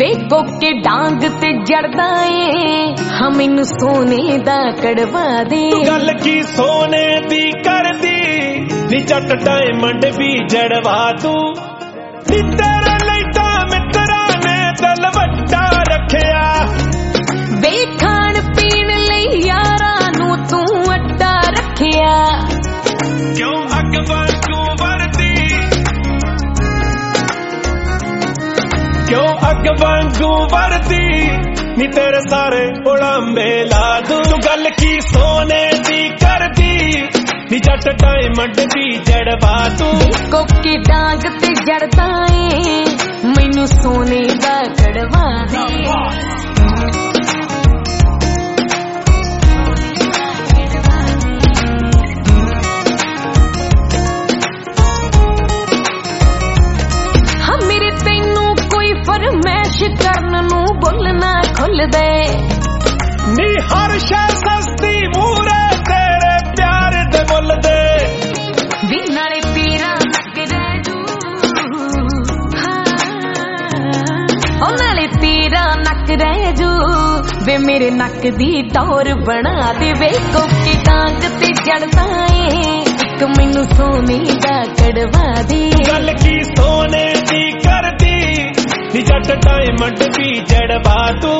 वे कोके डांग ते जड़दा ए हाँ मैनू सोने दा कड़वा दे। तू गल की सोने दी कर दी नी जट डायमंड भी जड़वा तू नी तेरे लई तां मित्रा ने दिल वड्डा रखिया वे खाण पीण लई यारां नू तू अड्डा रखिया। क्यों अग वांगू वरदी क्यों अग वांगू वरदी नी तेरे सारे उड़ांबे ला दूं। तू गल की सोने दी कर दी नी जट डायमंड भी जड़वा तू कोकी डांग ते जड़दा ए मैनू सोने दा कड़वा दे। फरमैश करन नू बोलना खुल दे नी हर शै सस्ती मूरे तेरे प्यार दे मुल दे वी नाले तेरा नक रैजू ओ नाले तेरा नक रैजू वे मेरे नक दी टौर बना दे। वे कोकी डांग ते जड़दा ए इक मैनू सोने दा कड़वा दे। गल की सोने दी कर दी नी जट डायमंड भी जड़वा तू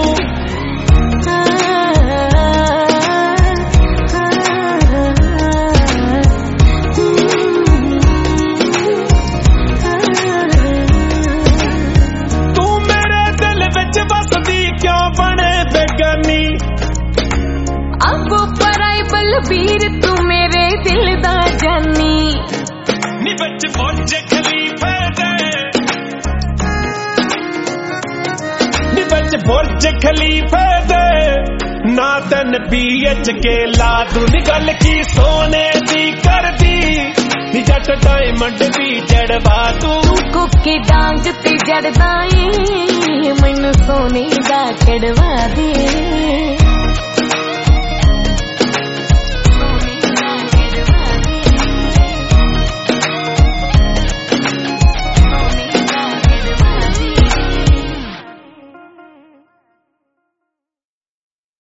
तू मेरे दिल विच बसदी क्यों बने बेगानी अब पराई बलबीर तू मेरे दिल दा जानी नी विच बुर्ज खलीफे दे बुर्ज खलीफे दे ना तन बीएच के ला दूं। नी गल की सोने दी कर दी नी जट डायमंड भी जड़वा तू कोकी डांग ते जड़दा ए मैनू सोने दा कड़वा दे।